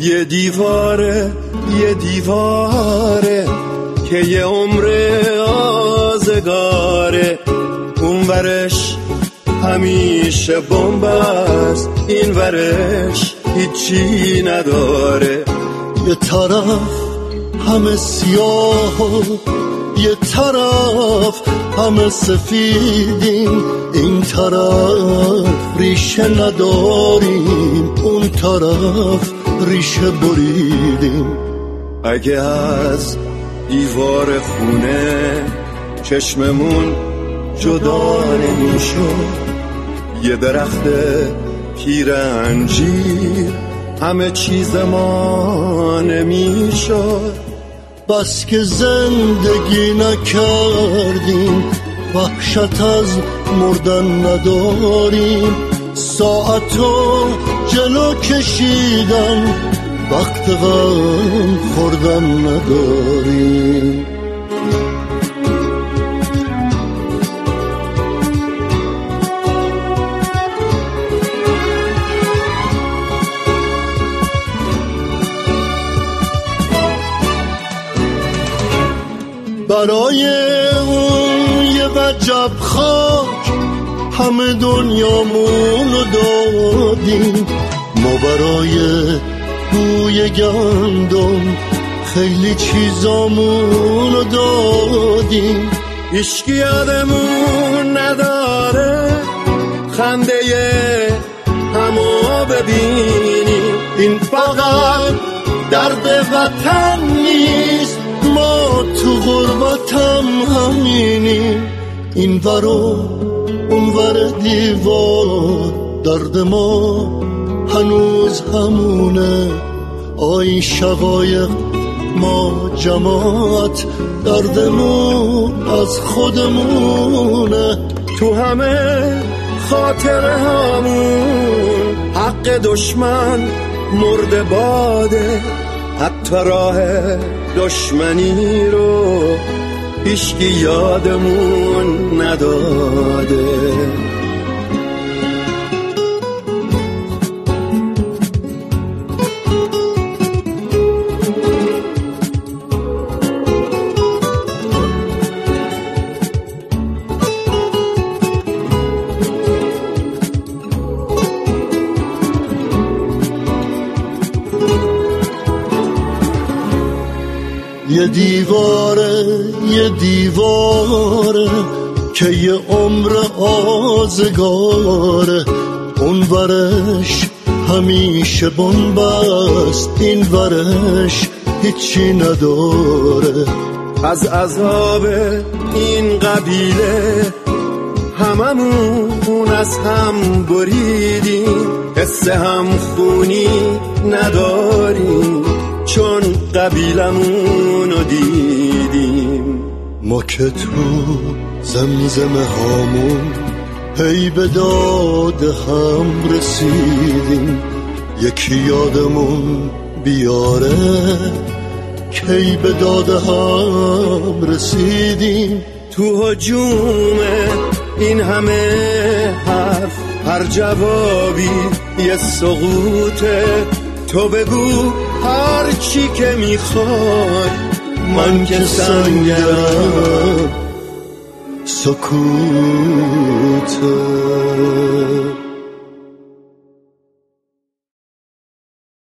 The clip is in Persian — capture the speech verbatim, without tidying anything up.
یه دیواره یه دیواره که یه عمر آزگاره، اون ورش همیشه بمب است، این ورش هیچی نداره. یه طرف همه سیاه و یه طرف همه سفیدیم، این طرف ریشه نداریم، اون طرف ریشه بریدیم. اگه از دیوار خونه چشممون جدا نمیشد، یه درخت پیر انجیر همه چیز ما نمیشد. بس که زندگی نکردیم، وحشت از مردن نداریم، ساعتو جلو کشیدن وقت غم خوردن نداریم. برای اون یه وجب خاک همه دنیامونو دادیم، ما برای بوی گندم خیلی چیزامونو دادیم. هیچکی یادمون نداره خنده همو ببینیم، این فقط درد وطن نیست، ما تو غربتم همینیم. این ور و اون ور دیوار درد ما هنوز همونه، آی شقایق ما جماعت دردمون از خودمونه. تو همه خاطره همون حق دشمن مرده باده، حتی راه دشمنی رو هیچکی یادمون نداده. یه دیواره یه دیواره که یه عمر آزگاره، اون ورش همیشه بمب است، این ورش هیچی نداره. از عذاب این قبیله هممون از هم بریدیم، حس هم خونی نداریم چون قبیلمونو دیدیم. ما که تو زمزمه هامون هی به داد هم رسیدیم، یکی یادمون بیاره کی به داد هم رسیدیم. تو هجوم این همه حرف هر جوابی یه سقوطه، تو بگو هر چی که میخوای، من که سنگم سکوته.